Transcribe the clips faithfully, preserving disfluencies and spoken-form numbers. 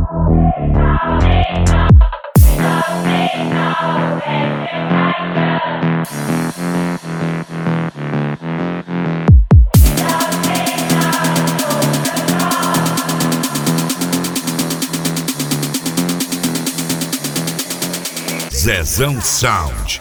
Zezão Sound.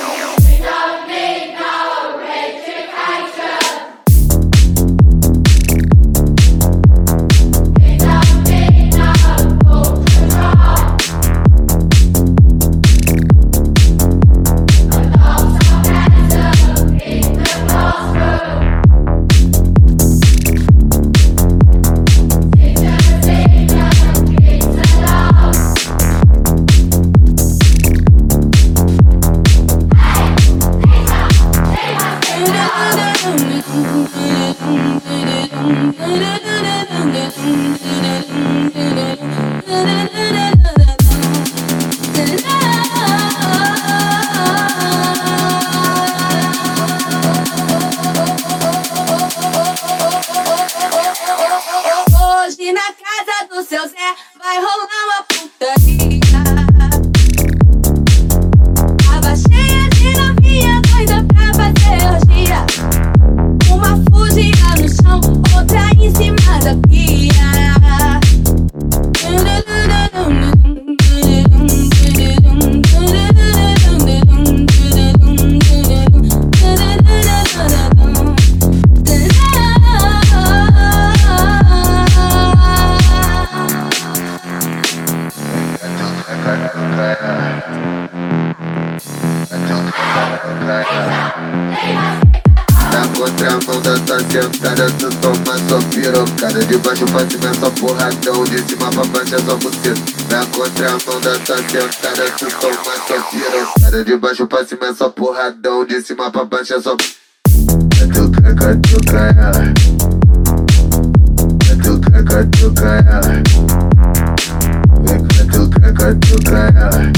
Hoje na casa do seu Zé vai rolar uma putaria. Tava cheia de novinha doida pra fazer orgia. Uma fugia no chão, outra em cima da pia. Na contramão da tua sentada, tu toma só pirocada. De baixo pra cima é só porradão, de cima pra baixo é só buceta. Na contramão da tua sentada, tu toma só pirocada. De baixo pra cima é só porradão, de cima pra baixo é só catuca, catuca ela. Catuca, catuca ela. Catuca, catuca ela.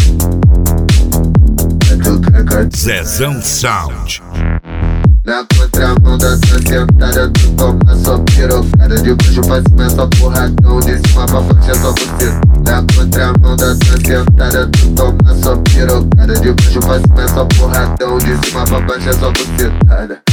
Catuca, catuca. Zezão Sound. Na contramão da tua sentada, tu toma só pirocada. De baixo pra cima é só porradão, de cima pra baixo é só buceta. Na contramão da tua sentada, tu toma só pirocada. De baixo pra cima é só porradão, de cima pra baixo é só bucetada.